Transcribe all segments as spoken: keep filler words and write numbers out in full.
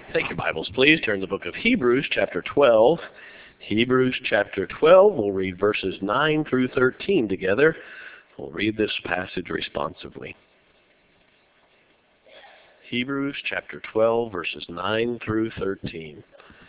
Take your Bibles, please. Turn to the book of Hebrews, chapter twelve. Hebrews, chapter twelve. We'll read verses nine through thirteen together. We'll read this passage responsively. Hebrews, chapter twelve, verses nine through thirteen.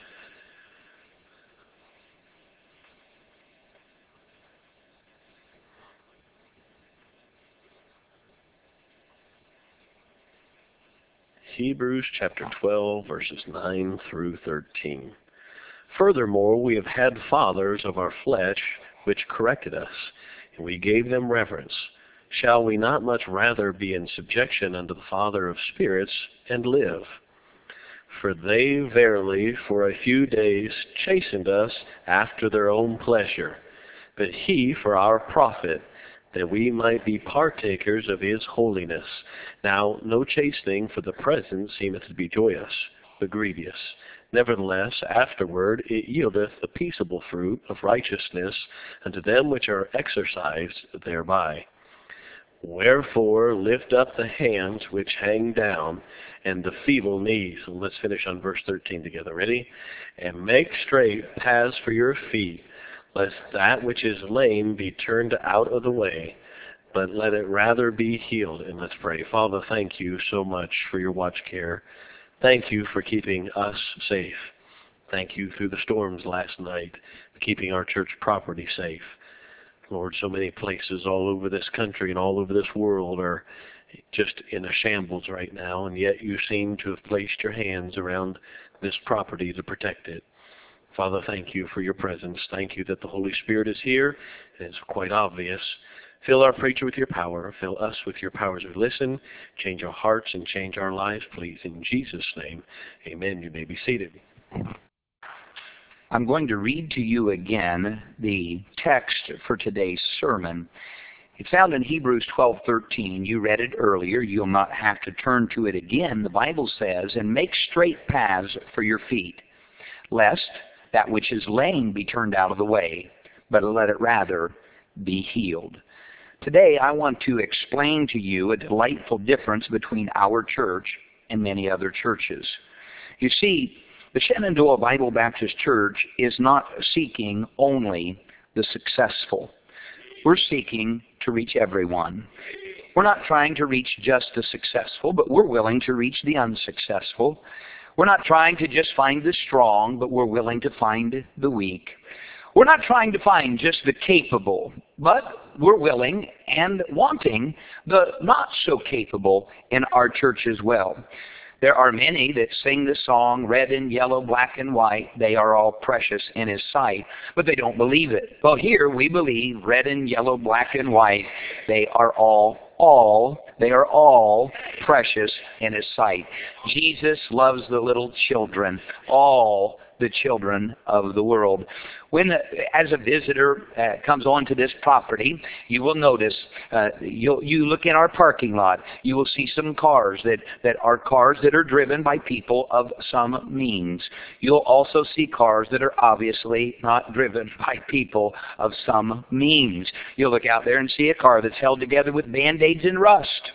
Hebrews chapter twelve, verses nine through thirteen. Furthermore, we have had fathers of our flesh which corrected us, and we gave them reverence. Shall we not much rather be in subjection unto the Father of spirits, and live? For they verily for a few days chastened us after their own pleasure, but he for our profit, that we might be partakers of his holiness. Now no chastening for the present seemeth to be joyous, but grievous. Nevertheless, afterward it yieldeth the peaceable fruit of righteousness unto them which are exercised thereby. Wherefore lift up the hands which hang down, and the feeble knees. And let's finish on verse thirteen together. Ready? And make straight paths for your feet, lest that which is lame be turned out of the way, but let it rather be healed. And let's pray. Father, thank you so much for your watch care. Thank you for keeping us safe. Thank you through the storms last night, for keeping our church property safe. Lord, so many places all over this country and all over this world are just in a shambles right now, and yet you seem to have placed your hands around this property to protect it. Father, thank you for your presence. Thank you that the Holy Spirit is here, and it's quite obvious. Fill our preacher with your power. Fill us with your power as we listen. Change our hearts and change our lives, please. In Jesus' name, amen. You may be seated. I'm going to read to you again the text for today's sermon. It's found in Hebrews twelve thirteen. You read it earlier. You'll not have to turn to it again. The Bible says, and make straight paths for your feet, lest that which is lame be turned out of the way, but let it rather be healed. Today I want to explain to you a delightful difference between our church and many other churches. You see, the Shenandoah Bible Baptist Church is not seeking only the successful. We're seeking to reach everyone. We're not trying to reach just the successful, but we're willing to reach the unsuccessful. We're not trying to just find the strong, but we're willing to find the weak. We're not trying to find just the capable, but we're willing and wanting the not so capable in our church as well. There are many that sing the song, red and yellow, black and white, they are all precious in his sight, but they don't believe it. Well, here we believe red and yellow, black and white, they are all, all, they are all precious in his sight. Jesus loves the little children, all the children of the world. When, uh, as a visitor uh, comes onto this property, you will notice, uh, you'll, you look in our parking lot, you will see some cars that, that are cars that are driven by people of some means. You'll also see cars that are obviously not driven by people of some means. You'll look out there and see a car that's held together with Band-Aids and rust.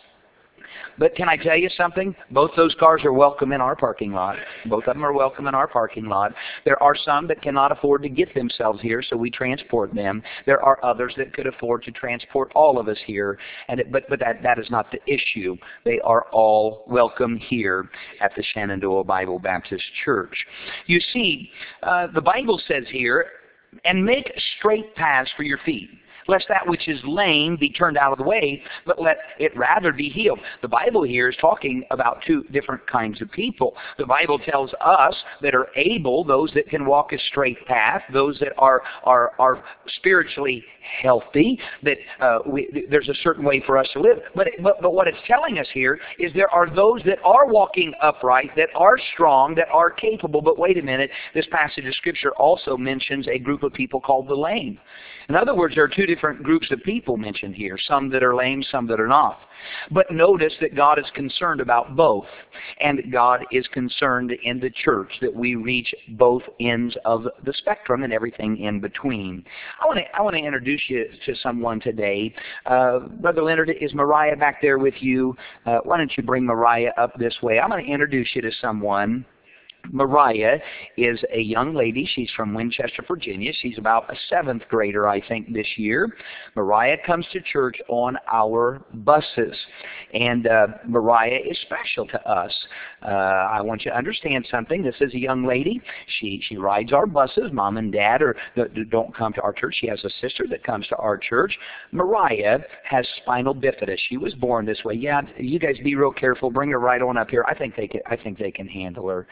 But can I tell you something? Both those cars are welcome in our parking lot. Both of them are welcome in our parking lot. There are some that cannot afford to get themselves here, so we transport them. There are others that could afford to transport all of us here, and it, but, but that, that is not the issue. They are all welcome here at the Shenandoah Bible Baptist Church. You see, uh, the Bible says here, and make straight paths for your feet, lest that which is lame be turned out of the way, but let it rather be healed. The Bible here is talking about two different kinds of people. The Bible tells us that are able, those that can walk a straight path, those that are are, are spiritually healthy, that uh, we, there's a certain way for us to live. But, but, but what it's telling us here is there are those that are walking upright, that are strong, that are capable. But wait a minute, this passage of Scripture also mentions a group of people called the lame. In other words, there are two different groups of people mentioned here, some that are lame, some that are not. But notice that God is concerned about both, and God is concerned in the church that we reach both ends of the spectrum and everything in between. I want to I want to introduce you to someone today. Uh, Brother Leonard, is Mariah back there with you? Uh, why don't you bring Mariah up this way? I'm going to introduce you to someone Mariah is a young lady. She's from Winchester, Virginia. She's about a seventh grader, I think, this year. Mariah comes to church on our buses. And uh, Mariah is special to us. Uh, I want you to understand something. This is a young lady. She she rides our buses. Mom and Dad are, don't come to our church. She has a sister that comes to our church. Mariah has spinal bifida. She was born this way. Yeah, you guys be real careful. Bring her right on up here. I think they can, I think they can handle her.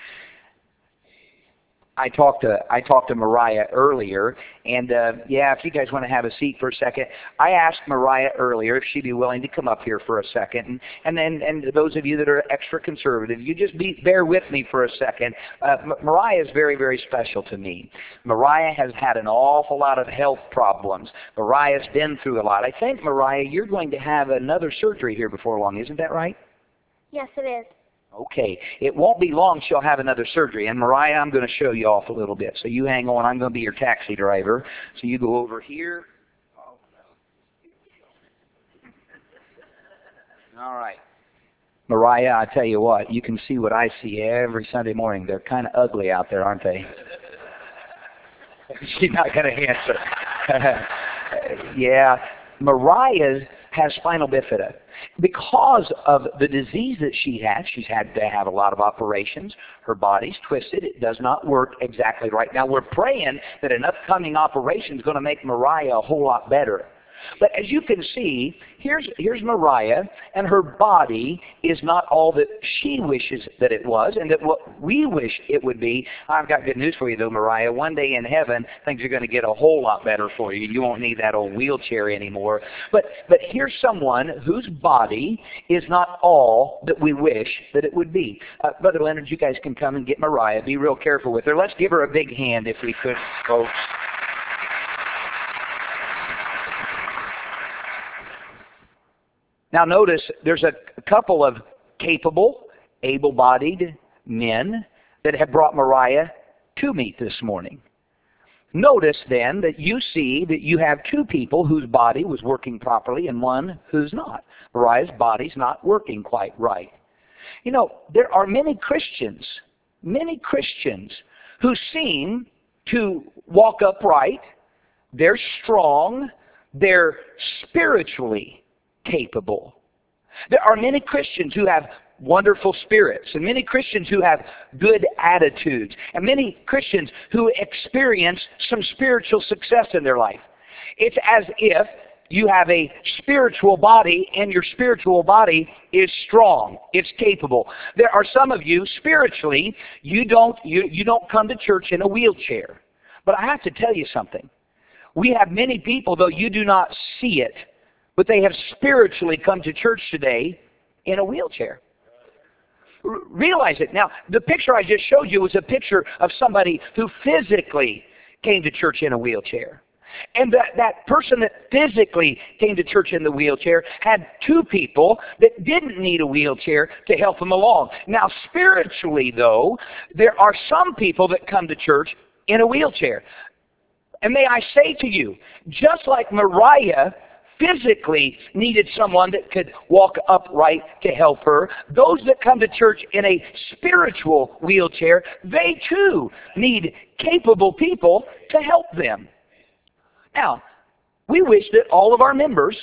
I talked to I talked to Mariah earlier, and uh, yeah, if you guys want to have a seat for a second, I asked Mariah earlier if she'd be willing to come up here for a second, and and then and those of you that are extra conservative, you just be bear with me for a second. Uh, M- Mariah is very very special to me. Mariah has had an awful lot of health problems. Mariah's been through a lot. I think Mariah, you're going to have another surgery here before long, isn't that right? Yes, it is. Okay, it won't be long she'll have another surgery. And Mariah, I'm going to show you off a little bit. So you hang on. I'm going to be your taxi driver. So you go over here. All right. Mariah, I tell you what, you can see what I see every Sunday morning. They're kind of ugly out there, aren't they? She's not going to answer. Yeah, Mariah has spinal bifida. Because of the disease that she has, she's had to have a lot of operations. Her body's twisted. It does not work exactly right. Now, we're praying that an upcoming operation is going to make Mariah a whole lot better. But as you can see, here's, here's Mariah, and her body is not all that she wishes that it was, and that what we wish it would be. I've got good news for you, though, Mariah. One day in heaven, things are going to get a whole lot better for you. You won't need that old wheelchair anymore. But, but here's someone whose body is not all that we wish that it would be. Uh, Brother Leonard, you guys can come and get Mariah. Be real careful with her. Let's give her a big hand if we could, folks. Now notice there's a couple of capable, able-bodied men that have brought Mariah to me this morning. Notice then that you see that you have two people whose body was working properly and one who's not. Mariah's body's not working quite right. You know, there are many Christians, many Christians who seem to walk upright, they're strong, they're spiritually capable. There are many Christians who have wonderful spirits, and many Christians who have good attitudes, and many Christians who experience some spiritual success in their life. It's as if you have a spiritual body, and your spiritual body is strong. It's capable. There are some of you, spiritually, you don't, you, you don't come to church in a wheelchair. But I have to tell you something. We have many people, though you do not see it, but they have spiritually come to church today in a wheelchair. R- realize it. Now, the picture I just showed you was a picture of somebody who physically came to church in a wheelchair. And that, that person that physically came to church in the wheelchair had two people that didn't need a wheelchair to help them along. Now, spiritually, though, there are some people that come to church in a wheelchair. And may I say to you, just like Mariah physically needed someone that could walk upright to help her, those that come to church in a spiritual wheelchair, they too need capable people to help them. Now, we wish that all of our members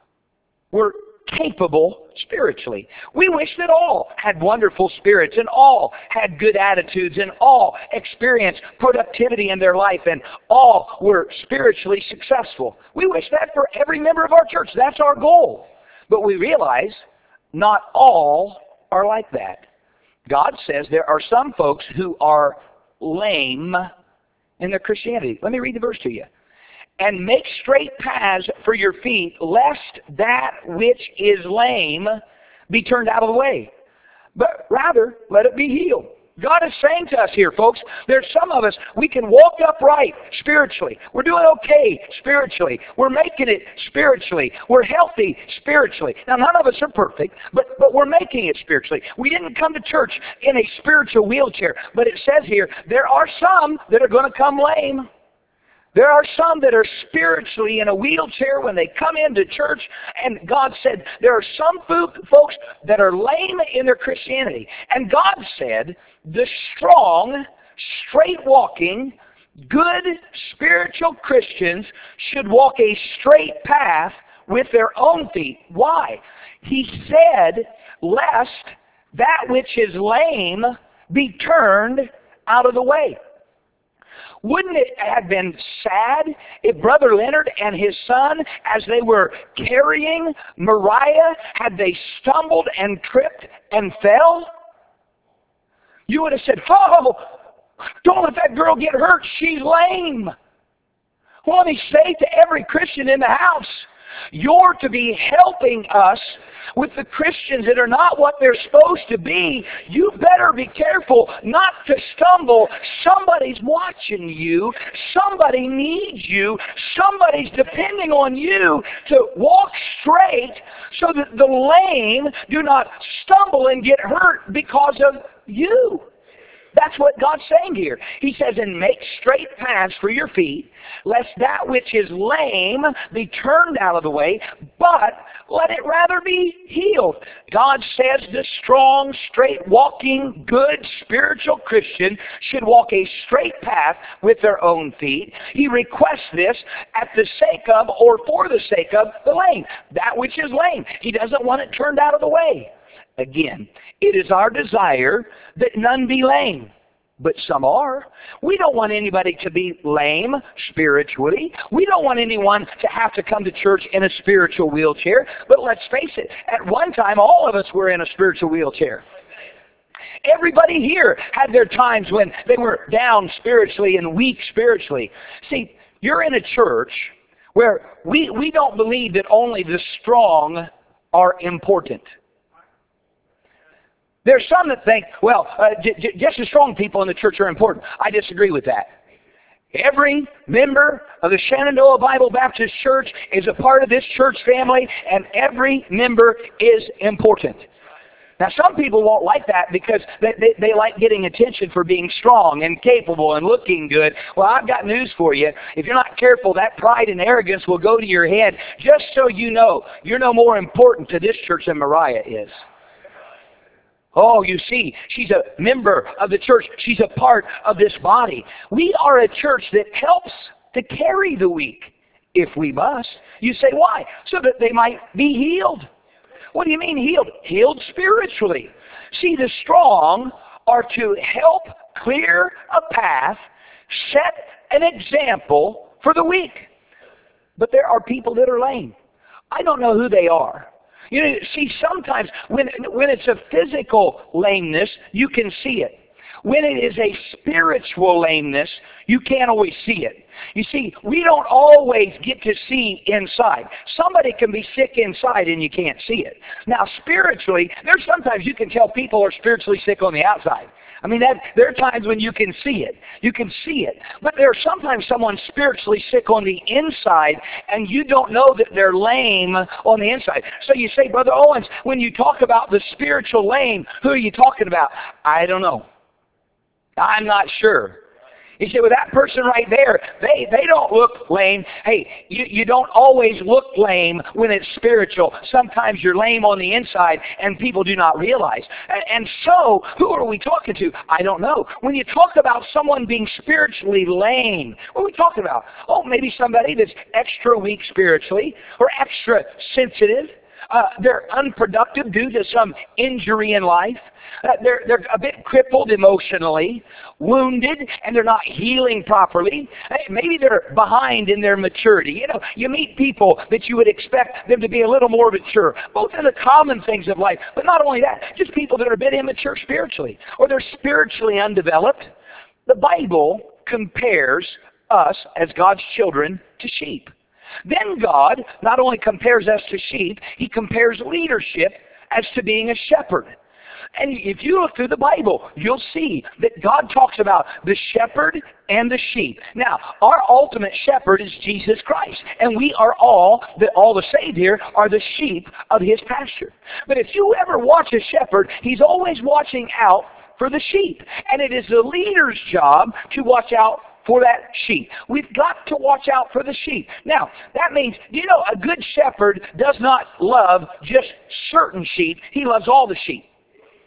were capable spiritually. We wish that all had wonderful spirits and all had good attitudes and all experienced productivity in their life and all were spiritually successful. We wish that for every member of our church. That's our goal. But we realize not all are like that. God says there are some folks who are lame in their Christianity. Let me read the verse to you. And make straight paths for your feet, lest that which is lame be turned out of the way. But rather, let it be healed. God is saying to us here, folks, there's some of us, we can walk upright spiritually. We're doing okay spiritually. We're making it spiritually. We're healthy spiritually. Now, none of us are perfect, but, but we're making it spiritually. We didn't come to church in a spiritual wheelchair, but it says here, there are some that are going to come lame. There are some that are spiritually in a wheelchair when they come into church, and God said there are some folks that are lame in their Christianity. And God said the strong, straight-walking, good spiritual Christians should walk a straight path with their own feet. Why? He said, lest that which is lame be turned out of the way. Wouldn't it have been sad if Brother Leonard and his son, as they were carrying Mariah, had they stumbled and tripped and fell? You would have said, oh, don't let that girl get hurt. She's lame. Well, let me say to every Christian in the house, you're to be helping us with the Christians that are not what they're supposed to be. You better be careful not to stumble. Somebody's watching you. Somebody needs you. Somebody's depending on you to walk straight so that the lame do not stumble and get hurt because of you. That's what God's saying here. He says, and make straight paths for your feet, lest that which is lame be turned out of the way, but let it rather be healed. God says the strong, straight walking, good spiritual Christian should walk a straight path with their own feet. He requests this at the sake of, or for the sake of, the lame. That which is lame. He doesn't want it turned out of the way. Again, it is our desire that none be lame, but some are. We don't want anybody to be lame spiritually. We don't want anyone to have to come to church in a spiritual wheelchair. But let's face it, at one time all of us were in a spiritual wheelchair. Everybody here had their times when they were down spiritually and weak spiritually. See, you're in a church where we, we don't believe that only the strong are important. There's some that think, well, uh, j- j- just the strong people in the church are important. I disagree with that. Every member of the Shenandoah Bible Baptist Church is a part of this church family, and every member is important. Now, some people won't like that because they, they, they like getting attention for being strong and capable and looking good. Well, I've got news for you. If you're not careful, that pride and arrogance will go to your head. Just so you know, you're no more important to this church than Mariah is. Oh, you see, she's a member of the church. She's a part of this body. We are a church that helps to carry the weak, if we must. You say, why? So that they might be healed. What do you mean healed? Healed spiritually. See, the strong are to help clear a path, set an example for the weak. But there are people that are lame. I don't know who they are. You know, see, sometimes when, when it's a physical lameness, you can see it. When it is a spiritual lameness, you can't always see it. You see, we don't always get to see inside. Somebody can be sick inside and you can't see it. Now, spiritually, there's sometimes you can tell people are spiritually sick on the outside. I mean, that, there are times when you can see it. You can see it. But there's sometimes someone spiritually sick on the inside, and you don't know that they're lame on the inside. So you say, Brother Owens, when you talk about the spiritual lame, who are you talking about? I don't know. I'm not sure. He said, well, that person right there, they, they don't look lame. Hey, you, you don't always look lame when it's spiritual. Sometimes you're lame on the inside and people do not realize. And, and so, who are we talking to? I don't know. When you talk about someone being spiritually lame, what are we talking about? Oh, maybe somebody that's extra weak spiritually or extra sensitive. Uh, they're unproductive due to some injury in life. Uh, they're, they're a bit crippled emotionally, wounded, and they're not healing properly. Uh, maybe they're behind in their maturity. You know, you meet people that you would expect them to be a little more mature, both in the common things of life, but not only that, just people that are a bit immature spiritually, or they're spiritually undeveloped. The Bible compares us as God's children to sheep. Then God not only compares us to sheep, He compares leadership as to being a shepherd. And if you look through the Bible, you'll see that God talks about the shepherd and the sheep. Now, our ultimate shepherd is Jesus Christ. And we are all, the, all the saved here, are the sheep of His pasture. But if you ever watch a shepherd, he's always watching out for the sheep. And it is the leader's job to watch out for that sheep. We've got to watch out for the sheep. Now, that means, you know, a good shepherd does not love just certain sheep. He loves all the sheep.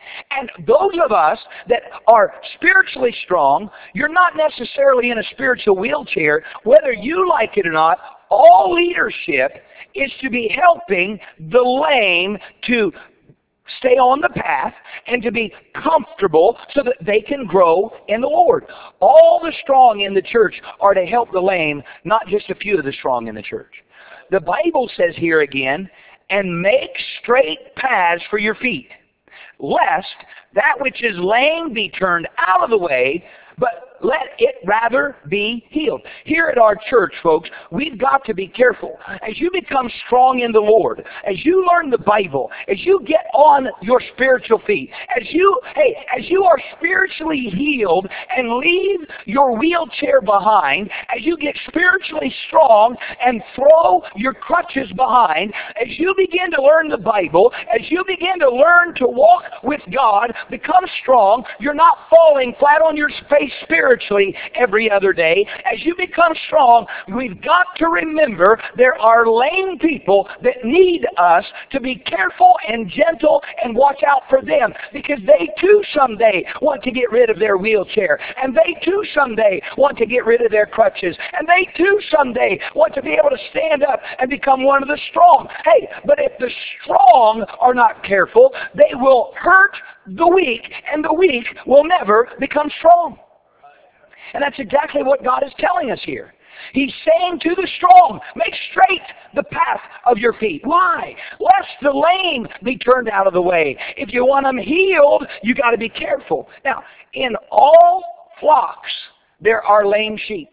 And those of us that are spiritually strong, you're not necessarily in a spiritual wheelchair. Whether you like it or not, all leadership is to be helping the lame to stay on the path and to be comfortable so that they can grow in the Lord. All the strong in the church are to help the lame, not just a few of the strong in the church. The Bible says here again, and make straight paths for your feet, lest that which is lame be turned out of the way, but let it rather be healed. Here at our church, folks, we've got to be careful. As you become strong in the Lord, as you learn the Bible, as you get on your spiritual feet, as you, hey, as you are spiritually healed and leave your wheelchair behind, as you get spiritually strong and throw your crutches behind, as you begin to learn the Bible, as you begin to learn to walk with God, become strong, you're not falling flat on your face spiritually every other day. As you become strong, we've got to remember there are lame people that need us to be careful and gentle and watch out for them, because they too someday want to get rid of their wheelchair, and they too someday want to get rid of their crutches, and they too someday want to be able to stand up and become one of the strong. Hey, but if the strong are not careful, they will hurt the weak, and the weak will never become strong. And that's exactly what God is telling us here. He's saying to the strong, make straight the path of your feet. Why? Lest the lame be turned out of the way. If you want them healed, you got to be careful. Now, in all flocks, there are lame sheep.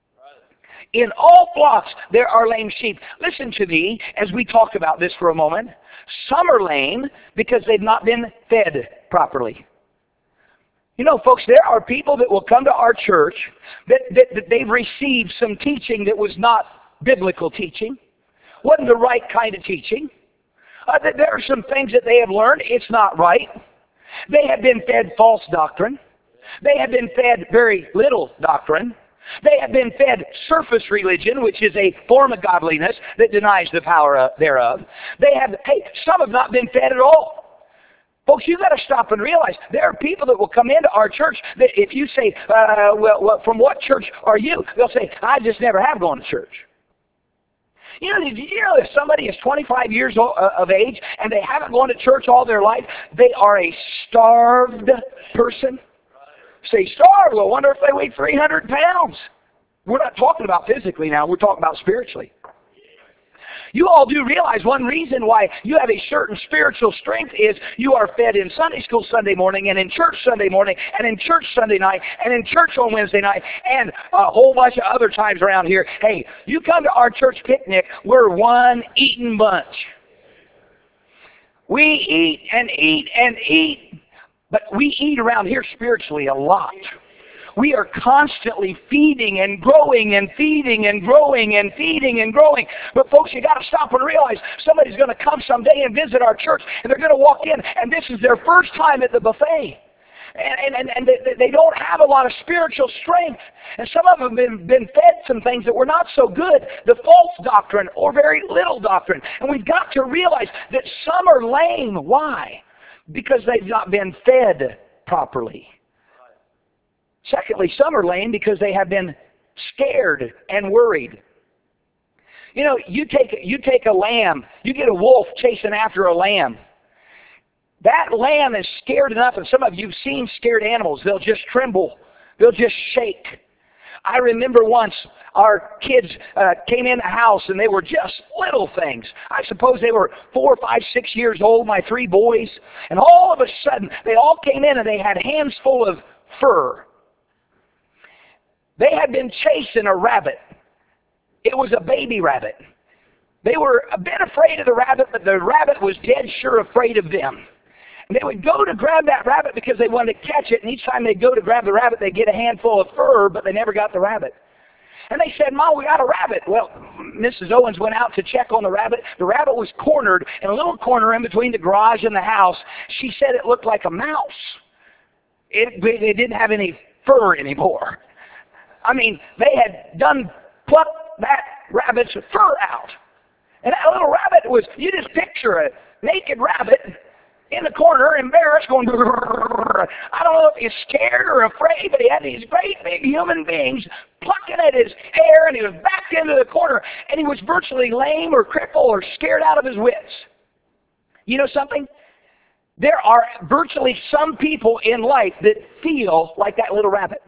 In all flocks, there are lame sheep. Listen to me as we talk about this for a moment. Some are lame because they've not been fed properly. You know, folks, there are people that will come to our church that, that, that they've received some teaching that was not biblical teaching, wasn't the right kind of teaching. Uh, that there are some things that they have learned, it's not right. They have been fed false doctrine. They have been fed very little doctrine. They have been fed surface religion, which is a form of godliness that denies the power thereof. They have, hey, some have not been fed at all. Folks, you've got to stop and realize there are people that will come into our church that if you say, uh, well, well, from what church are you? They'll say, I just never have gone to church. You know, you know, if somebody is twenty-five years of age and they haven't gone to church all their life, they are a starved person. Say, starved? Well, I wonder if they weigh three hundred pounds. We're not talking about physically now. We're talking about spiritually. You all do realize one reason why you have a certain spiritual strength is you are fed in Sunday school Sunday morning, and in church Sunday morning, and in church Sunday night, and in church on Wednesday night, and a whole bunch of other times around here. Hey, you come to our church picnic, we're one eating bunch. We eat and eat and eat, but we eat around here spiritually a lot. We are constantly feeding and growing and feeding and growing and feeding and growing. But folks, you got to stop and realize somebody's going to come someday and visit our church, and they're going to walk in, and this is their first time at the buffet. And, and, and they, they don't have a lot of spiritual strength. And some of them have been, been fed some things that were not so good, the false doctrine or very little doctrine. And we've got to realize that some are lame. Why? Because they've not been fed properly. Secondly, some are lame because they have been scared and worried. You know, you take, you take a lamb, you get a wolf chasing after a lamb. That lamb is scared enough, and some of you have seen scared animals. They'll just tremble. They'll just shake. I remember once our kids uh, came in the house, and they were just little things. I suppose they were four, five, six years old, my three boys. And all of a sudden, they all came in, and they had hands full of fur. They had been chasing a rabbit. It was a baby rabbit. They were a bit afraid of the rabbit, but the rabbit was dead sure afraid of them. And they would go to grab that rabbit because they wanted to catch it, and each time they'd go to grab the rabbit, they'd get a handful of fur, but they never got the rabbit. And they said, Mom, we got a rabbit. Well, Missus Owens went out to check on the rabbit. The rabbit was cornered in a little corner in between the garage and the house. She said it looked like a mouse. It, it didn't have any fur anymore. I mean, they had done plucked that rabbit's fur out. And that little rabbit was, you just picture a naked rabbit, in the corner, embarrassed, going, I don't know if he's scared or afraid, but he had these great big human beings plucking at his hair, and he was backed into the corner, and he was virtually lame or crippled or scared out of his wits. You know something? There are virtually some people in life that feel like that little rabbit.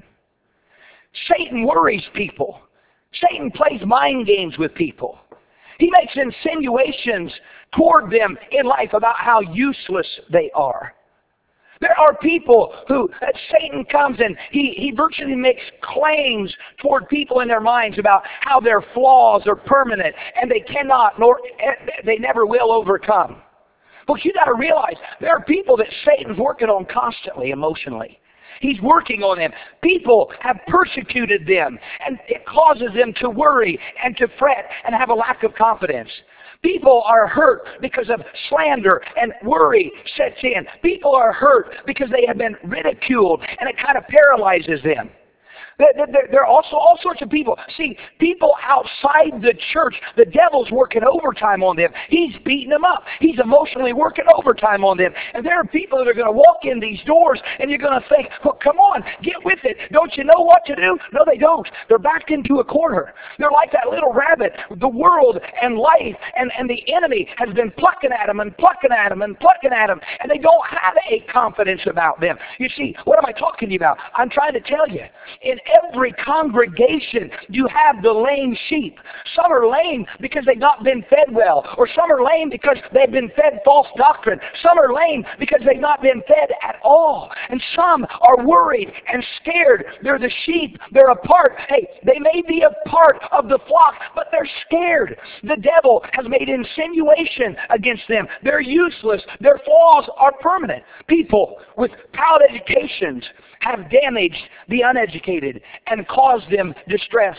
Satan worries people. Satan plays mind games with people. He makes insinuations toward them in life about how useless they are. There are people who, uh, Satan comes and he, he virtually makes claims toward people in their minds about how their flaws are permanent and they cannot, nor they never will overcome. But you got to realize there are people that Satan's working on constantly emotionally. He's working on them. People have persecuted them, and it causes them to worry and to fret and have a lack of confidence. People are hurt because of slander, and worry sets in. People are hurt because they have been ridiculed, and it kind of paralyzes them. There are also all sorts of people. See, people outside the church, the devil's working overtime on them. He's beating them up. He's emotionally working overtime on them. And there are people that are going to walk in these doors, and you're going to think, well, come on, get with it. Don't you know what to do? No, they don't. They're backed into a corner. They're like that little rabbit. The world and life and, and the enemy has been plucking at them and plucking at them and plucking at them, and they don't have a confidence about them. You see, what am I talking to you about? I'm trying to tell you, in every congregation, you have the lame sheep. Some are lame because they've not been fed well, or some are lame because they've been fed false doctrine. Some are lame because they've not been fed at all. And some are worried and scared. They're the sheep. They're a part. Hey, they may be a part of the flock, but they're scared. The devil has made insinuation against them. They're useless. Their flaws are permanent. People with proud educations have damaged the uneducated and caused them distress.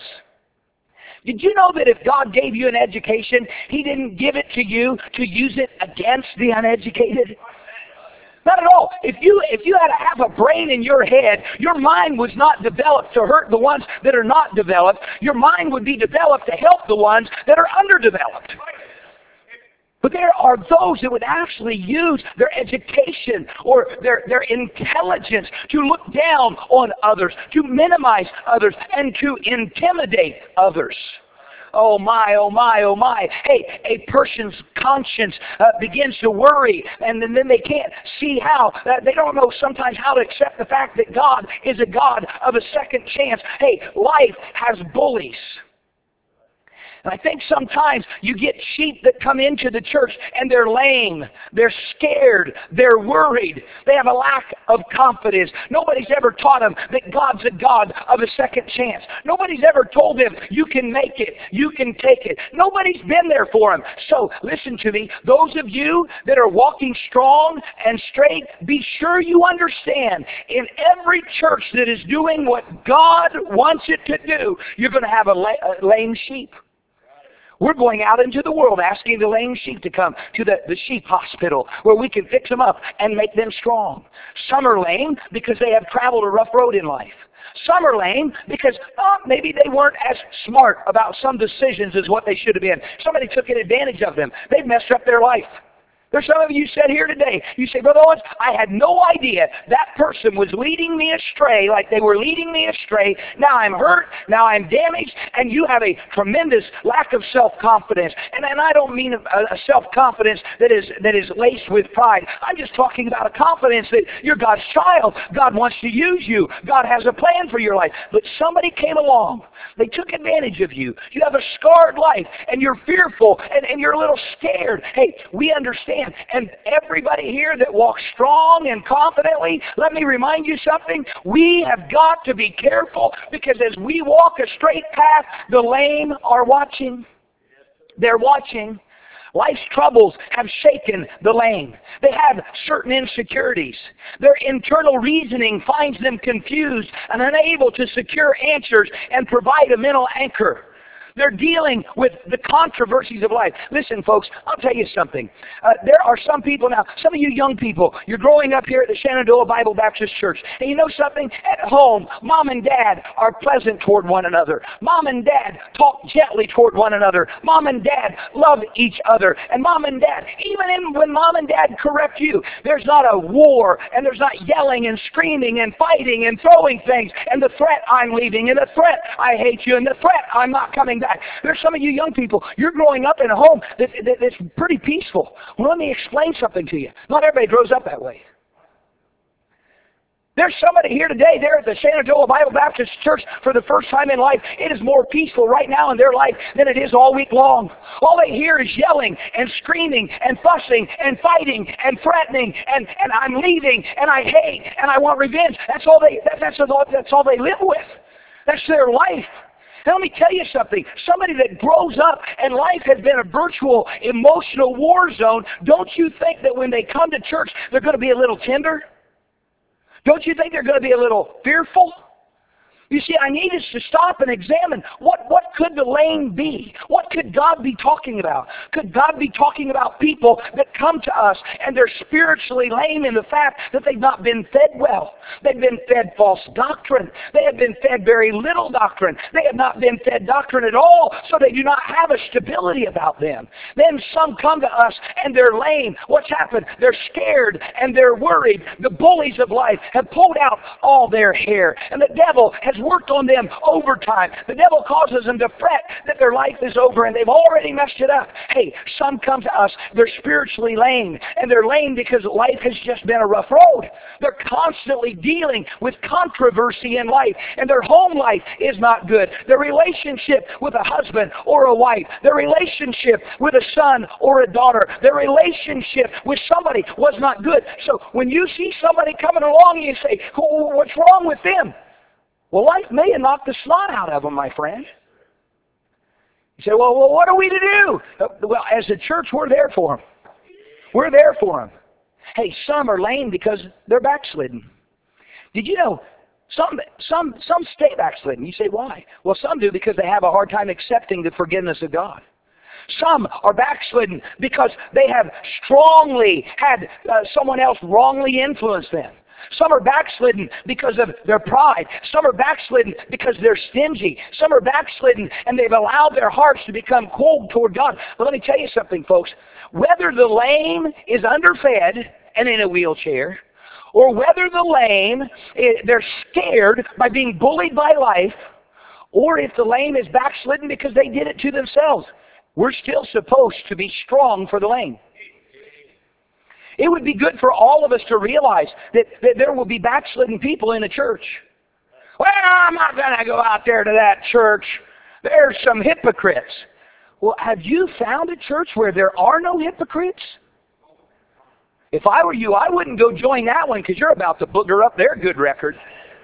Did you know that if God gave you an education, He didn't give it to you to use it against the uneducated? Not at all. If you if you had to have a brain in your head, your mind was not developed to hurt the ones that are not developed. Your mind would be developed to help the ones that are underdeveloped. But there are those that would actually use their education or their, their intelligence to look down on others, to minimize others, and to intimidate others. Oh my, oh my, oh my. Hey, a person's conscience uh, begins to worry, and then, then they can't see how, uh, they don't know sometimes how to accept the fact that God is a God of a second chance. Hey, life has bullies. And I think sometimes you get sheep that come into the church and they're lame, they're scared, they're worried, they have a lack of confidence. Nobody's ever taught them that God's a God of a second chance. Nobody's ever told them you can make it, you can take it. Nobody's been there for them. So listen to me, those of you that are walking strong and straight, be sure you understand, in every church that is doing what God wants it to do, you're going to have a, la- a lame sheep. We're going out into the world asking the lame sheep to come to the, the sheep hospital where we can fix them up and make them strong. Some are lame because they have traveled a rough road in life. Some are lame because oh, maybe they weren't as smart about some decisions as what they should have been. Somebody took advantage of them. They've messed up their life. There's some of you said here today, you say, Brother Owens, I had no idea that person was leading me astray like they were leading me astray. Now I'm hurt, now I'm damaged, and you have a tremendous lack of self-confidence. And, and I don't mean a, a self-confidence that is, that is laced with pride. I'm just talking about a confidence that you're God's child. God wants to use you. God has a plan for your life. But somebody came along. They took advantage of you. You have a scarred life, and you're fearful, and, and you're a little scared. Hey, we understand. And everybody here that walks strong and confidently, let me remind you something. We have got to be careful, because as we walk a straight path, the lame are watching. They're watching. Life's troubles have shaken the lame. They have certain insecurities. Their internal reasoning finds them confused and unable to secure answers and provide a mental anchor. They're dealing with the controversies of life. Listen, folks, I'll tell you something. Uh, there are some people now, some of you young people, you're growing up here at the Shenandoah Bible Baptist Church. And you know something? At home, mom and dad are pleasant toward one another. Mom and dad talk gently toward one another. Mom and dad love each other. And mom and dad, even in, when mom and dad correct you, there's not a war, and there's not yelling and screaming and fighting and throwing things, and the threat, I'm leaving, and the threat, I hate you, and the threat, I'm not coming back. There's some of you young people, you're growing up in a home that, that, that's pretty peaceful. Well, let me explain something to you. Not everybody grows up that way. There's somebody here today, they're at the Shenandoah Bible Baptist Church for the first time in life. It is more peaceful right now in their life than it is all week long. All they hear is yelling and screaming and fussing and fighting and threatening and, and I'm leaving and I hate and I want revenge. That's all they, that, that's, all, that's all they live with. That's their life. Now, let me tell you something. Somebody that grows up and life has been a virtual emotional war zone, don't you think that when they come to church, they're going to be a little tender? Don't you think they're going to be a little fearful? You see, I need us to stop and examine what, what could the lame be? What could God be talking about? Could God be talking about people that come to us and they're spiritually lame in the fact that they've not been fed well? They've been fed false doctrine. They have been fed very little doctrine. They have not been fed doctrine at all, so they do not have a stability about them. Then some come to us and they're lame. What's happened? They're scared and they're worried. The bullies of life have pulled out all their hair, and the devil has worked on them overtime. The devil causes them to fret that their life is over and they've already messed it up. Hey, some come to us, they're spiritually lame, and they're lame because life has just been a rough road. They're constantly dealing with controversy in life, and their home life is not good. Their relationship with a husband or a wife, their relationship with a son or a daughter, their relationship with somebody was not good. So when you see somebody coming along, you say, oh, what's wrong with them? Well, life may have knocked the snot out of them, my friend. You say, well, well, what are we to do? Well, as a church, we're there for them. We're there for them. Hey, some are lame because they're backslidden. Did you know some some some stay backslidden? You say, why? Well, some do because they have a hard time accepting the forgiveness of God. Some are backslidden because they have strongly had uh, someone else wrongly influence them. Some are backslidden because of their pride. Some are backslidden because they're stingy. Some are backslidden and they've allowed their hearts to become cold toward God. But let me tell you something, folks. Whether the lame is underfed and in a wheelchair, or whether the lame, they're scared by being bullied by life, or if the lame is backslidden because they did it to themselves, we're still supposed to be strong for the lame. It would be good for all of us to realize that, that there will be backslidden people in the church. Well, I'm not going to go out there to that church. There's some hypocrites. Well, have you found a church where there are no hypocrites? If I were you, I wouldn't go join that one because you're about to booger up their good record.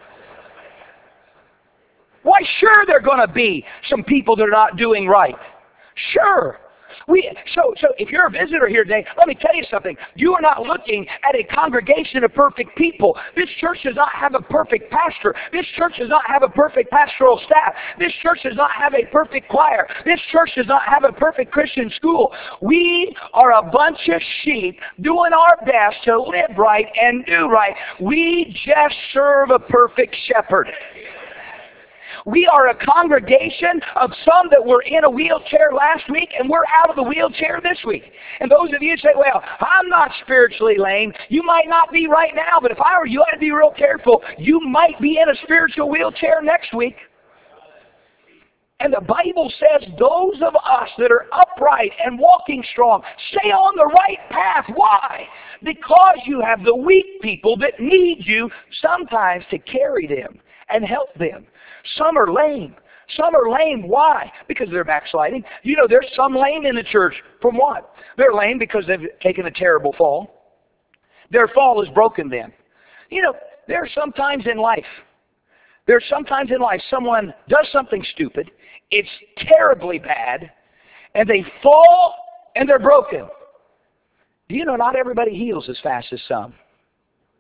Why, sure, there are going to be some people that are not doing right. Sure. We, so, so if you're a visitor here today, let me tell you something. You are not looking at a congregation of perfect people. This church does not have a perfect pastor. This church does not have a perfect pastoral staff. This church does not have a perfect choir. This church does not have a perfect Christian school. We are a bunch of sheep doing our best to live right and do right. We just serve a perfect shepherd. We are a congregation of some that were in a wheelchair last week and we're out of the wheelchair this week. And those of you say, well, I'm not spiritually lame. You might not be right now, but if I were you, I'd be real careful. You might be in a spiritual wheelchair next week. And the Bible says those of us that are upright and walking strong stay on the right path. Why? Because you have the weak people that need you sometimes to carry them and help them. Some are lame. Some are lame. Why? Because they're backsliding. You know, there's some lame in the church. From what? They're lame because they've taken a terrible fall. Their fall has broken them. You know, there's sometimes in life, there's sometimes in life someone does something stupid. It's terribly bad. And they fall and they're broken. Do you know not everybody heals as fast as some?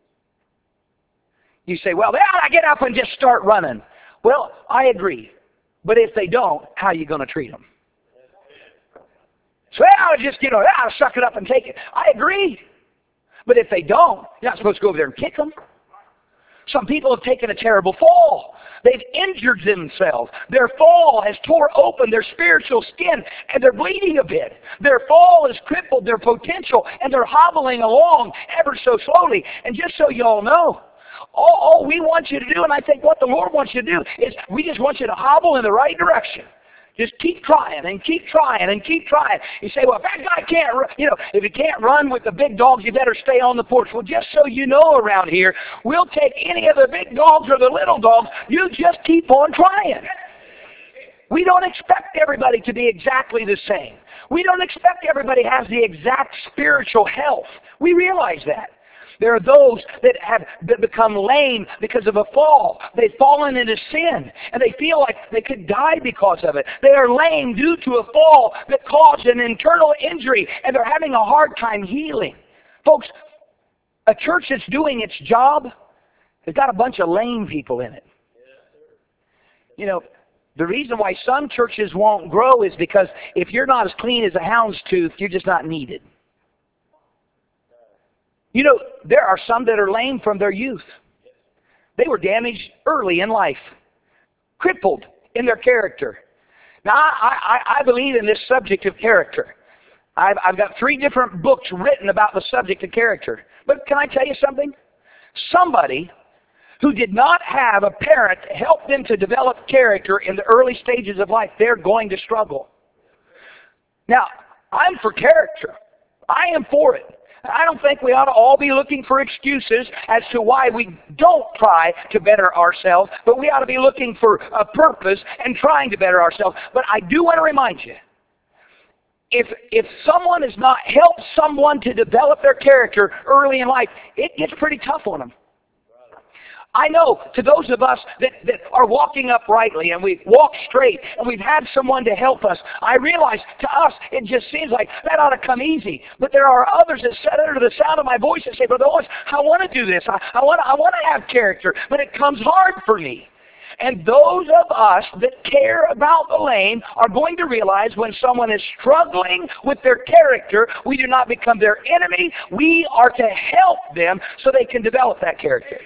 You say, well, they ought to get up and just start running. Well, I agree. But if they don't, how are you going to treat them? So I'll just, you know, I'll suck it up and take it. I agree. But if they don't, you're not supposed to go over there and kick them. Some people have taken a terrible fall. They've injured themselves. Their fall has tore open their spiritual skin, and they're bleeding a bit. Their fall has crippled their potential, and they're hobbling along ever so slowly. And just so you all know, all, all we want you to do, and I think what the Lord wants you to do, is we just want you to hobble in the right direction. Just keep trying and keep trying and keep trying. You say, well, if that guy can't, you know, if he can't run with the big dogs, you better stay on the porch. Well, just so you know around here, we'll take any of the big dogs or the little dogs. You just keep on trying. We don't expect everybody to be exactly the same. We don't expect everybody has the exact spiritual health. We realize that. There are those that have become lame because of a fall. They've fallen into sin, and they feel like they could die because of it. They are lame due to a fall that caused an internal injury, and they're having a hard time healing. Folks, a church that's doing its job has got a bunch of lame people in it. You know, the reason why some churches won't grow is because if you're not as clean as a hound's tooth, you're just not needed. You know, there are some that are lame from their youth. They were damaged early in life, crippled in their character. Now, I, I, I believe in this subject of character. I've, I've got three different books written about the subject of character. But can I tell you something? Somebody who did not have a parent help them to develop character in the early stages of life, they're going to struggle. Now, I'm for character. I am for it. I don't think we ought to all be looking for excuses as to why we don't try to better ourselves, but we ought to be looking for a purpose and trying to better ourselves. But I do want to remind you, if if someone has not helped someone to develop their character early in life, it gets pretty tough on them. I know to those of us that, that are walking uprightly and we walk straight and we've had someone to help us, I realize to us it just seems like that ought to come easy. But there are others that sit under the sound of my voice and say, Brother Owens, I want to do this. I, I want I want to have character, but it comes hard for me. And those of us that care about the lame are going to realize when someone is struggling with their character, we do not become their enemy. We are to help them so they can develop that character.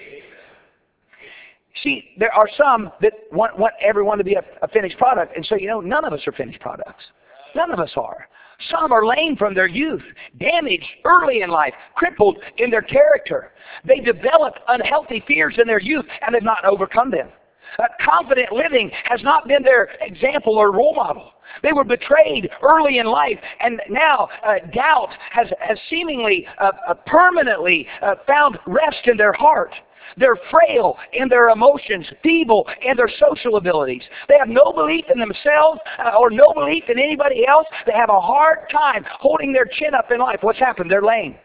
See, there are some that want, want everyone to be a, a finished product, and so, you know, none of us are finished products. None of us are. Some are lame from their youth, damaged early in life, crippled in their character. They developed unhealthy fears in their youth, and have not overcome them. Uh, confident living has not been their example or role model. They were betrayed early in life, and now uh, doubt has, has seemingly uh, uh, permanently uh, found rest in their heart. They're frail in their emotions, feeble in their social abilities. They have no belief in themselves uh, or no belief in anybody else. They have a hard time holding their chin up in life. What's happened? They're lame.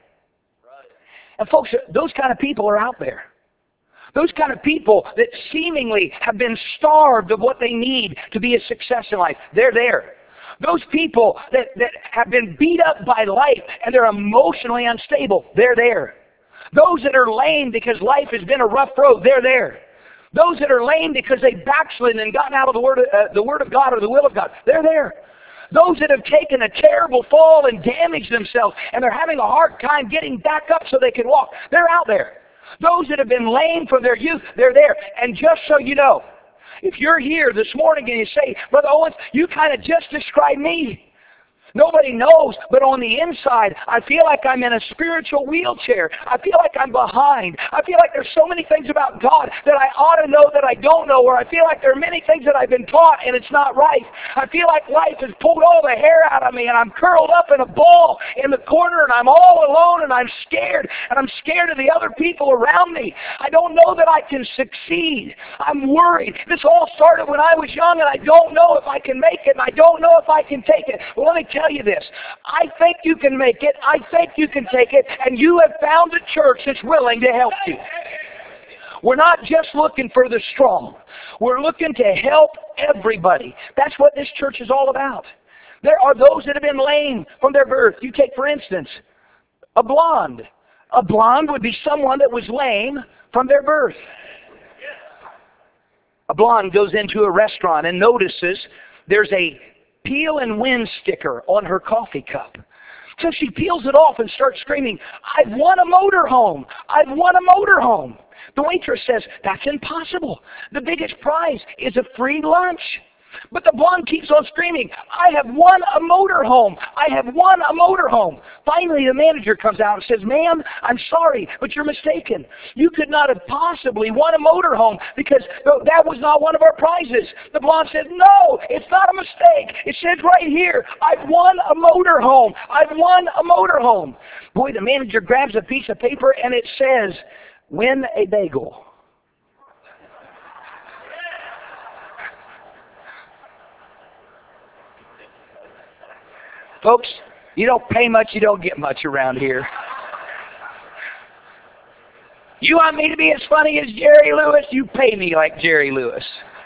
And folks, those kind of people are out there. Those kind of people that seemingly have been starved of what they need to be a success in life, they're there. Those people that, that have been beat up by life and they're emotionally unstable, they're there. Those that are lame because life has been a rough road, they're there. Those that are lame because they've backslidden and gotten out of the word, of, uh, the word of God or the will of God, they're there. Those that have taken a terrible fall and damaged themselves and they're having a hard time getting back up so they can walk, they're out there. Those that have been lame from their youth, they're there. And just so you know, if you're here this morning and you say, Brother Owens, you kind of just described me. Nobody knows, but on the inside, I feel like I'm in a spiritual wheelchair. I feel like I'm behind. I feel like there's so many things about God that I ought to know that I don't know, or I feel like there are many things that I've been taught and it's not right. I feel like life has pulled all the hair out of me and I'm curled up in a ball in the corner and I'm all alone and I'm scared and I'm scared of the other people around me. I don't know that I can succeed. I'm worried. This all started when I was young and I don't know if I can make it and I don't know if I can take it. Well, let me tell you this. I think you can make it. I think you can take it. And you have found a church that's willing to help you. We're not just looking for the strong. We're looking to help everybody. That's what this church is all about. There are those that have been lame from their birth. You take, for instance, a blonde. A blonde would be someone that was lame from their birth. A blonde goes into a restaurant and notices there's a peel and win sticker on her coffee cup. So she peels it off and starts screaming, "I've won a motorhome! I've won a motorhome!" The waitress says, "That's impossible. The biggest prize is a free lunch." But the blonde keeps on screaming, "I have won a motorhome! I have won a motorhome!" Finally, the manager comes out and says, "Ma'am, I'm sorry, but you're mistaken. You could not have possibly won a motorhome because that was not one of our prizes." The blonde says, "No, it's not a mistake. It says right here, I've won a motorhome. I've won a motorhome." Boy, the manager grabs a piece of paper and it says, "Win a bagel." Folks, you don't pay much, you don't get much around here. You want me to be as funny as Jerry Lewis? You pay me like Jerry Lewis.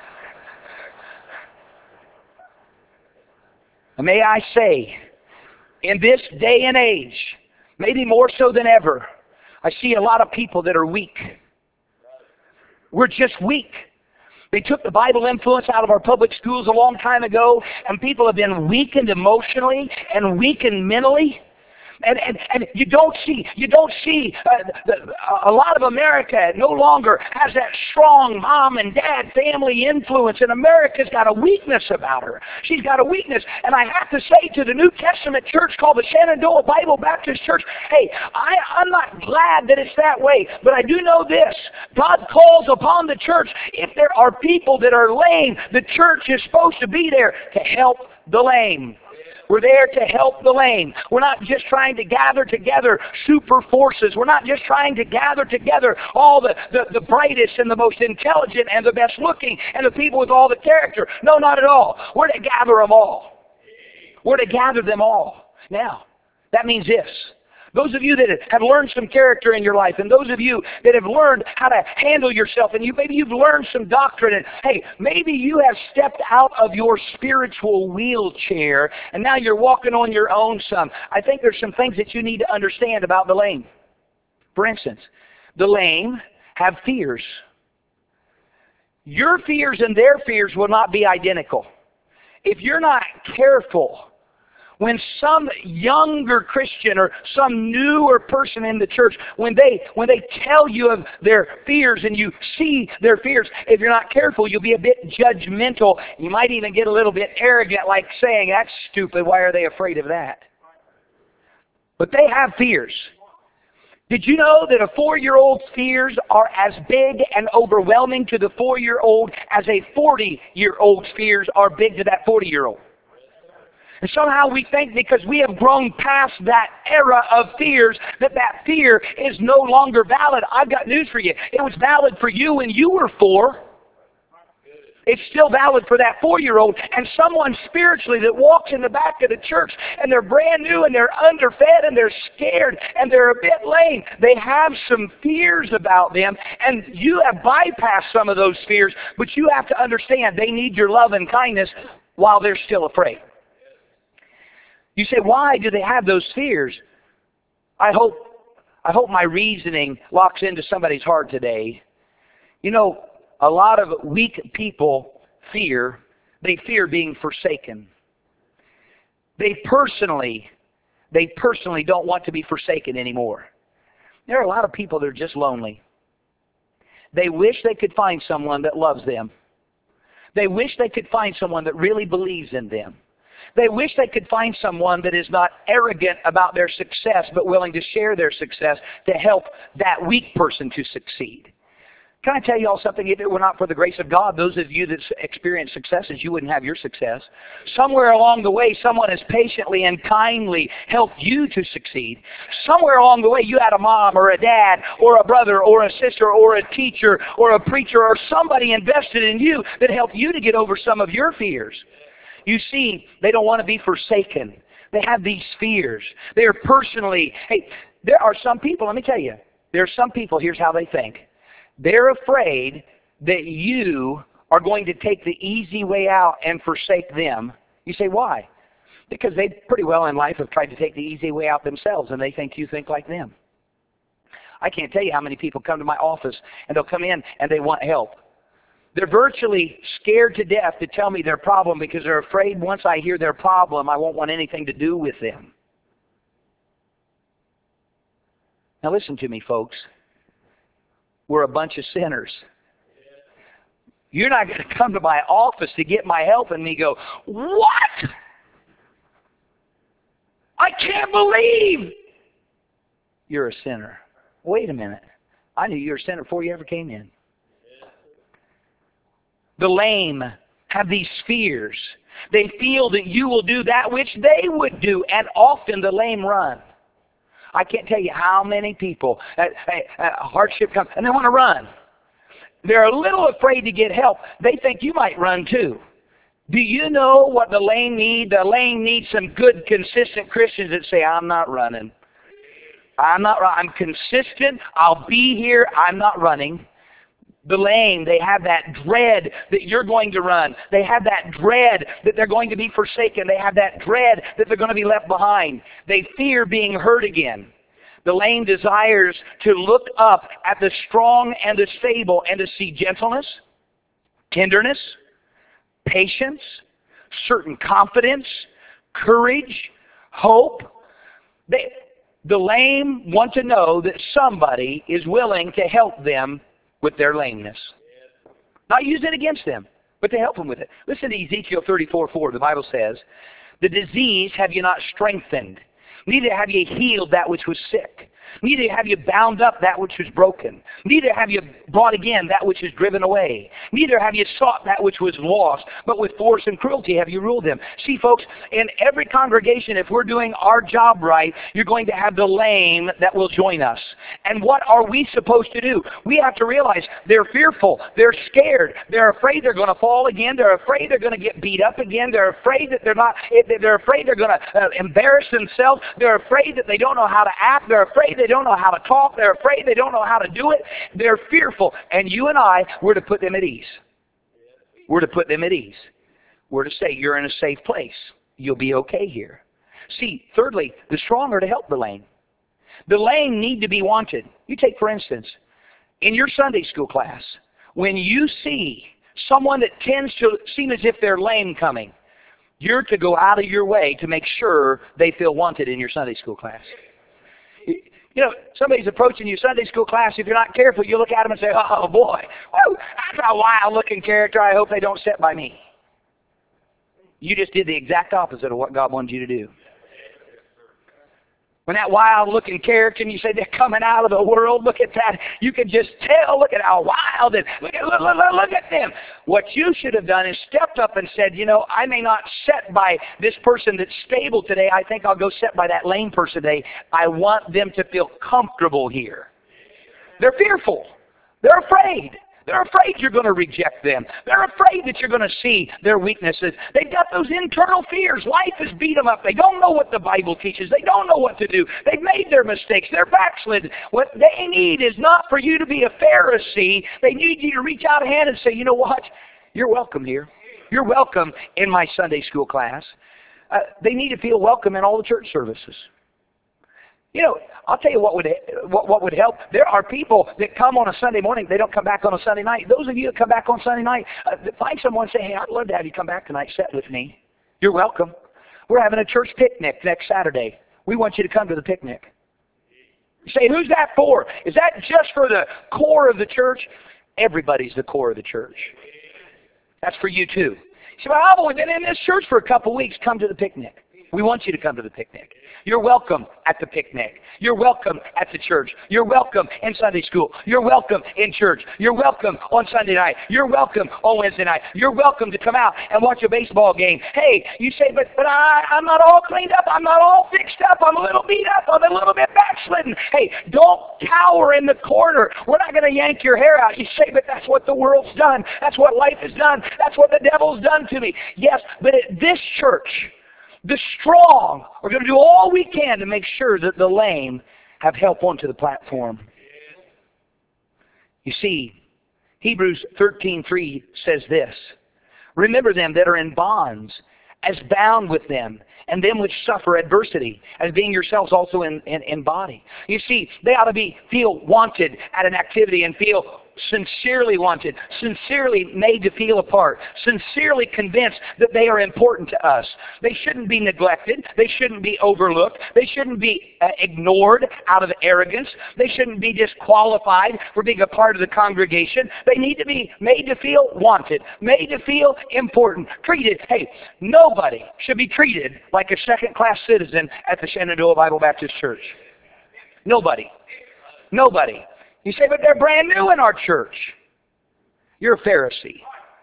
May I say, in this day and age, maybe more so than ever, I see a lot of people that are weak. We're just weak. They took the Bible influence out of our public schools a long time ago, and people have been weakened emotionally and weakened mentally. And, and, and you don't see, you don't see, uh, the, a lot of America no longer has that strong mom and dad family influence, and America's got a weakness about her. She's got a weakness. And I have to say to the New Testament church called the Shenandoah Bible Baptist Church, hey, I, I'm not glad that it's that way, but I do know this. God calls upon the church. If there are people that are lame, the church is supposed to be there to help the lame. We're there to help the lame. We're not just trying to gather together super forces. We're not just trying to gather together all the, the, the brightest and the most intelligent and the best looking and the people with all the character. No, not at all. We're to gather them all. We're to gather them all. Now, that means this. Those of you that have learned some character in your life, and those of you that have learned how to handle yourself, and you maybe you've learned some doctrine, and hey, maybe you have stepped out of your spiritual wheelchair, and now you're walking on your own some. I think there's some things that you need to understand about the lame. For instance, the lame have fears. Your fears and their fears will not be identical. If you're not careful, when some younger Christian or some newer person in the church, when they when they tell you of their fears and you see their fears, if you're not careful, you'll be a bit judgmental. You might even get a little bit arrogant, like saying, "That's stupid. Why are they afraid of that?" But they have fears. Did you know that a four-year-old's fears are as big and overwhelming to the four-year-old as a forty-year-old's fears are big to that forty-year-old? And somehow we think because we have grown past that era of fears that that fear is no longer valid. I've got news for you. It was valid for you when you were four. It's still valid for that four-year-old. And someone spiritually that walks in the back of the church and they're brand new and they're underfed and they're scared and they're a bit lame. They have some fears about them, and you have bypassed some of those fears, but you have to understand they need your love and kindness while they're still afraid. You say, why do they have those fears? I hope, I hope my reasoning locks into somebody's heart today. You know, a lot of weak people fear, they fear being forsaken. They personally, they personally don't want to be forsaken anymore. There are a lot of people that are just lonely. They wish they could find someone that loves them. They wish they could find someone that really believes in them. They wish they could find someone that is not arrogant about their success, but willing to share their success to help that weak person to succeed. Can I tell you all something? If it were not for the grace of God, those of you that experience successes, you wouldn't have your success. Somewhere along the way, someone has patiently and kindly helped you to succeed. Somewhere along the way, you had a mom or a dad or a brother or a sister or a teacher or a preacher or somebody invested in you that helped you to get over some of your fears. You see, they don't want to be forsaken. They have these fears. They are personally, hey, there are some people, let me tell you, there are some people, here's how they think. They're afraid that you are going to take the easy way out and forsake them. You say, why? Because they pretty well in life have tried to take the easy way out themselves, and they think you think like them. I can't tell you how many people come to my office, and they'll come in and they want help. They're virtually scared to death to tell me their problem because they're afraid once I hear their problem, I won't want anything to do with them. Now listen to me, folks. We're a bunch of sinners. You're not going to come to my office to get my help and me go, what? I can't believe you're a sinner. Wait a minute. I knew you were a sinner before you ever came in. The lame have these fears. They feel that you will do that which they would do, and often the lame run. I can't tell you how many people, uh, uh, hardship comes, and they want to run. They're a little afraid to get help. They think you might run too. Do you know what the lame need? The lame need some good, consistent Christians that say, I'm not running. I'm not. I'm consistent. I'll be here. I'm not running. The lame, they have that dread that you're going to run. They have that dread that they're going to be forsaken. They have that dread that they're going to be left behind. They fear being hurt again. The lame desires to look up at the strong and the stable and to see gentleness, tenderness, patience, certain confidence, courage, hope. They, the lame want to know that somebody is willing to help them with their lameness. Not use it against them, but to help them with it. Listen to Ezekiel thirty-four four. The Bible says, the disease have you not strengthened, neither have you healed that which was sick. Neither have you bound up that which was broken. Neither have you brought again that which is driven away. Neither have you sought that which was lost, but with force and cruelty have you ruled them. See, folks, in every congregation, if we're doing our job right, you're going to have the lame that will join us. And what are we supposed to do? We have to realize they're fearful. They're scared. They're afraid they're going to fall again. They're afraid they're going to get beat up again. They're afraid that they're not, they're afraid they're going to uh, embarrass themselves. They're afraid that they don't know how to act. They're afraid they don't know how to talk. They're afraid they don't know how to do it. They're fearful. And you and I, we're to put them at ease. We're to put them at ease. We're to say, you're in a safe place. You'll be okay here. See, thirdly, the strong are to help the lame. The lame need to be wanted. You take, for instance, in your Sunday school class, when you see someone that tends to seem as if they're lame coming, you're to go out of your way to make sure they feel wanted in your Sunday school class. You know, somebody's approaching you Sunday school class. If you're not careful, you look at them and say, oh, boy, whoa, that's a wild-looking character. I hope they don't sit by me. You just did the exact opposite of what God wanted you to do. When that wild-looking character, and you say they're coming out of the world, look at that. You can just tell, look at how wild, and look at, look, look, look at them. What you should have done is stepped up and said, you know, I may not sit by this person that's stable today. I think I'll go sit by that lame person today. I want them to feel comfortable here. They're fearful. They're afraid. They're afraid you're going to reject them. They're afraid that you're going to see their weaknesses. They've got those internal fears. Life has beat them up. They don't know what the Bible teaches. They don't know what to do. They've made their mistakes. They're backslidden. What they need is not for you to be a Pharisee. They need you to reach out a hand and say, you know what? You're welcome here. You're welcome in my Sunday school class. Uh, they need to feel welcome in all the church services. You know, I'll tell you what would what, what would help. There are people that come on a Sunday morning. They don't come back on a Sunday night. Those of you that come back on Sunday night, uh, find someone and say, hey, I'd love to have you come back tonight, sit with me. You're welcome. We're having a church picnic next Saturday. We want you to come to the picnic. You say, who's that for? Is that just for the core of the church? Everybody's the core of the church. That's for you too. You say, well, I've only been in this church for a couple weeks. Come to the picnic. We want you to come to the picnic. You're welcome at the picnic. You're welcome at the church. You're welcome in Sunday school. You're welcome in church. You're welcome on Sunday night. You're welcome on Wednesday night. You're welcome to come out and watch a baseball game. Hey, you say, but but I, I'm not all cleaned up. I'm not all fixed up. I'm a little beat up. I'm a little bit backslidden. Hey, don't cower in the corner. We're not going to yank your hair out. You say, but that's what the world's done. That's what life has done. That's what the devil's done to me. Yes, but at this church, the strong are going to do all we can to make sure that the lame have help onto the platform. You see, Hebrews thirteen three says this, remember them that are in bonds, as bound with them, and them which suffer adversity, as being yourselves also in, in, in body. You see, they ought to be feel wanted at an activity and feel sincerely wanted, sincerely made to feel a part, sincerely convinced that they are important to us. They shouldn't be neglected. They shouldn't be overlooked. They shouldn't be uh, ignored out of arrogance. They shouldn't be disqualified for being a part of the congregation. They need to be made to feel wanted, made to feel important, treated. Hey, nobody should be treated like a second-class citizen at the Shenandoah Bible Baptist Church. Nobody. Nobody. You say, but they're brand new in our church. You're a Pharisee.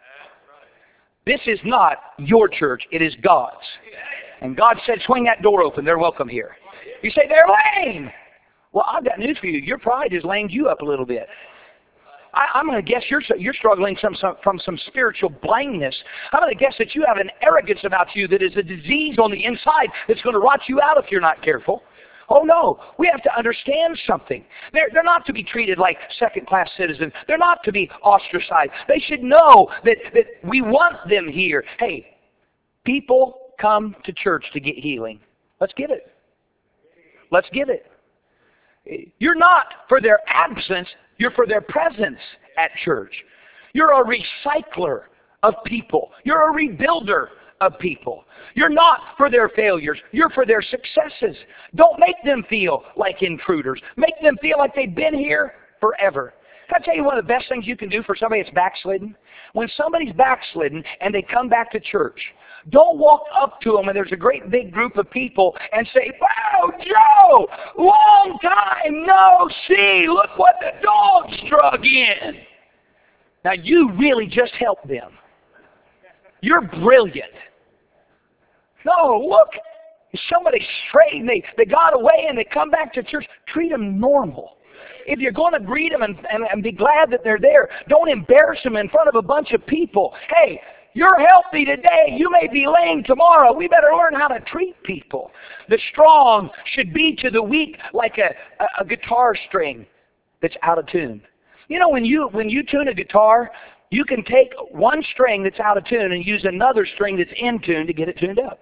This is not your church. It is God's. And God said, swing that door open. They're welcome here. You say, they're lame. Well, I've got news for you. Your pride has lamed you up a little bit. I, I'm going to guess you're, you're struggling some, some, from some spiritual blindness. I'm going to guess that you have an arrogance about you that is a disease on the inside that's going to rot you out if you're not careful. Oh no, we have to understand something. They're, they're not to be treated like second-class citizens. They're not to be ostracized. They should know that, that we want them here. Hey, people come to church to get healing. Let's get it. Let's get it. You're not for their absence, you're for their presence at church. You're a recycler of people. You're a rebuilder of people. You're not for their failures. You're for their successes. Don't make them feel like intruders. Make them feel like they've been here forever. Can I tell you one of the best things you can do for somebody that's backslidden? When somebody's backslidden and they come back to church, don't walk up to them when there's a great big group of people and say, wow, Joe, long time no see. Look what the dog strung in. Now you really just helped them. You're brilliant. No, look, somebody strayed and they, they got away and they come back to church. Treat them normal. If you're going to greet them and, and, and be glad that they're there, don't embarrass them in front of a bunch of people. Hey, you're healthy today. You may be lame tomorrow. We better learn how to treat people. The strong should be to the weak like a, a, a guitar string that's out of tune. You know, when you when you tune a guitar, you can take one string that's out of tune and use another string that's in tune to get it tuned up.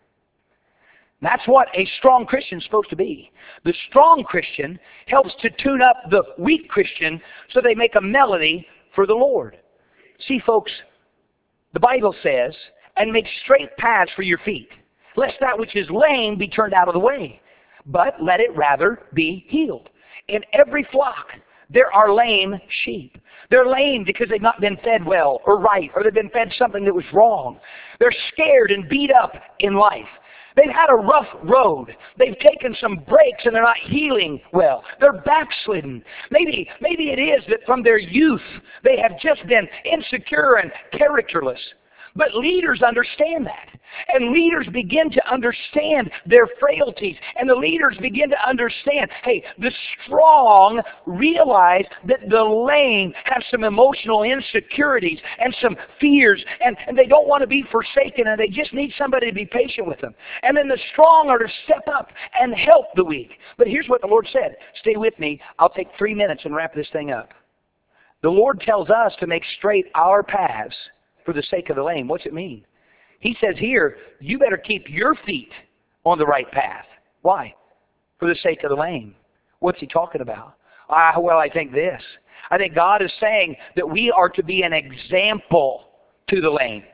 That's what a strong Christian is supposed to be. The strong Christian helps to tune up the weak Christian so they make a melody for the Lord. See, folks, the Bible says, and make straight paths for your feet, lest that which is lame be turned out of the way, but let it rather be healed. In every flock, there are lame sheep. They're lame because they've not been fed well or right, or they've been fed something that was wrong. They're scared and beat up in life. They've had a rough road. They've taken some breaks and they're not healing well. They're backslidden. Maybe, maybe it is that from their youth they have just been insecure and characterless. But leaders understand that. And leaders begin to understand their frailties. And the leaders begin to understand, hey, the strong realize that the lame have some emotional insecurities and some fears. And, and they don't want to be forsaken. And they just need somebody to be patient with them. And then the strong are to step up and help the weak. But here's what the Lord said. Stay with me. I'll take three minutes and wrap this thing up. The Lord tells us to make straight our paths for the sake of the lame. What's it mean? He says here, you better keep your feet on the right path. Why? For the sake of the lame. What's he talking about? Ah, well, I think this. I think God is saying that we are to be an example to the lame.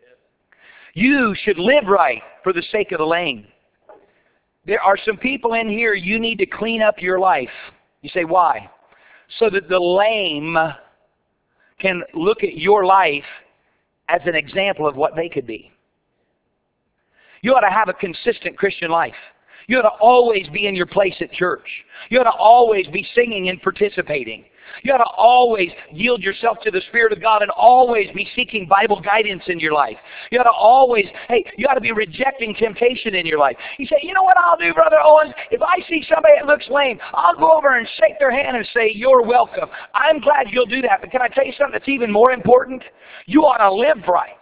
You should live right for the sake of the lame. There are some people in here, you need to clean up your life. You say, why? So that the lame can look at your life as an example of what they could be. You ought to have a consistent Christian life. You ought to always be in your place at church. You ought to always be singing and participating. You ought to always yield yourself to the Spirit of God and always be seeking Bible guidance in your life. You ought to always, hey, you ought to be rejecting temptation in your life. You say, you know what I'll do, Brother Owens? If I see somebody that looks lame, I'll go over and shake their hand and say, you're welcome. I'm glad you'll do that. But can I tell you something that's even more important? You ought to live right.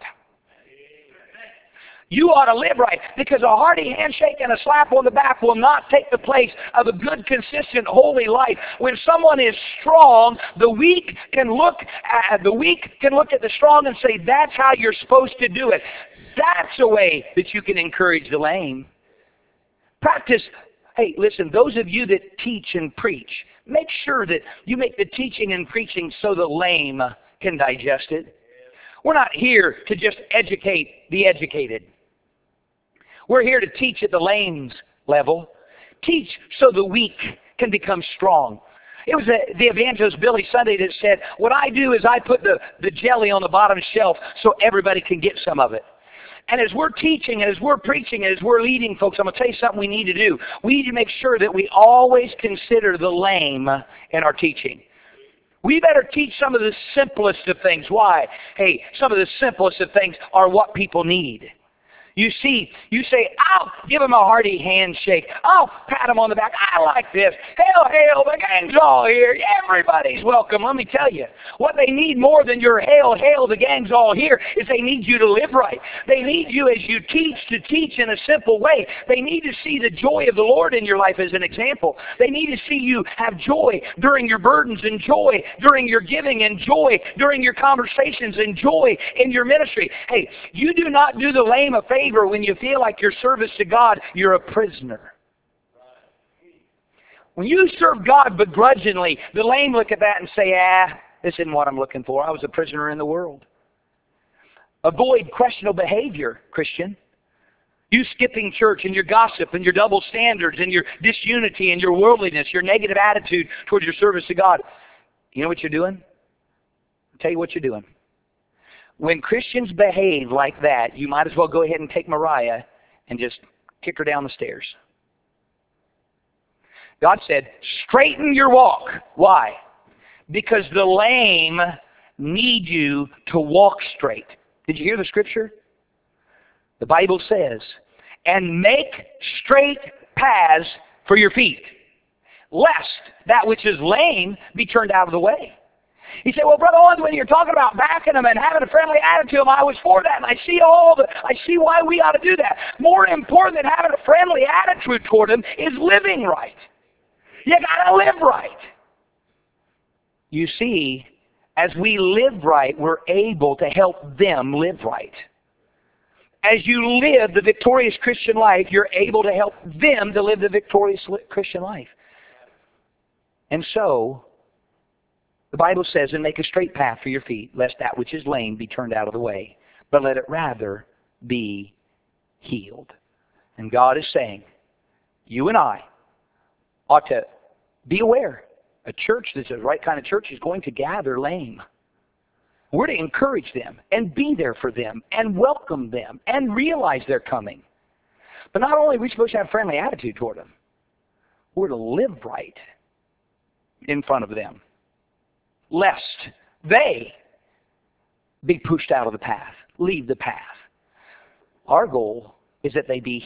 You ought to live right, because a hearty handshake and a slap on the back will not take the place of a good, consistent, holy life. When someone is strong, the weak can look at the weak can look at the strong and say, "That's how you're supposed to do it." That's a way that you can encourage the lame. Practice. Hey, listen, those of you that teach and preach, make sure that you make the teaching and preaching so the lame can digest it. We're not here to just educate the educated. We're here to teach at the lame's level. Teach so the weak can become strong. It was a, the evangelist Billy Sunday that said, what I do is I put the, the jelly on the bottom shelf so everybody can get some of it. And as we're teaching, and as we're preaching, and as we're leading folks, I'm going to tell you something we need to do. We need to make sure that we always consider the lame in our teaching. We better teach some of the simplest of things. Why? Hey, some of the simplest of things are what people need. You see, you say, I'll give him a hearty handshake. I'll pat him on the back. I like this. Hail, hail, the gang's all here. Everybody's welcome. Let me tell you, what they need more than your hail, hail, the gang's all here is they need you to live right. They need you as you teach to teach in a simple way. They need to see the joy of the Lord in your life as an example. They need to see you have joy during your burdens and joy during your giving and joy during your conversations and joy in your ministry. Hey, you do not do the lame a favor when you feel like your service to God, you're a prisoner. When you serve God begrudgingly, the lame look at that and say, ah, this isn't what I'm looking for. I was a prisoner in the world. Avoid questionable behavior, Christian. You skipping church and your gossip and your double standards and your disunity and your worldliness, your negative attitude towards your service to God. You know what you're doing? I'll tell you what you're doing. When Christians behave like that, you might as well go ahead and take Mariah and just kick her down the stairs. God said, straighten your walk. Why? Because the lame need you to walk straight. Did you hear the scripture? The Bible says, and make straight paths for your feet, lest that which is lame be turned out of the way. He said, well, Brother Owens, when you're talking about backing them and having a friendly attitude to them, I was for that, and I see all the, I see why we ought to do that. More important than having a friendly attitude toward them is living right. You got to live right. You see, as we live right, we're able to help them live right. As you live the victorious Christian life, you're able to help them to live the victorious Christian life. And so, the Bible says, and make a straight path for your feet, lest that which is lame be turned out of the way, but let it rather be healed. And God is saying, you and I ought to be aware. A church that's the right kind of church is going to gather lame. We're to encourage them and be there for them and welcome them and realize they're coming. But not only are we supposed to have a friendly attitude toward them, we're to live right in front of them, lest they be pushed out of the path, leave the path. Our goal is that they be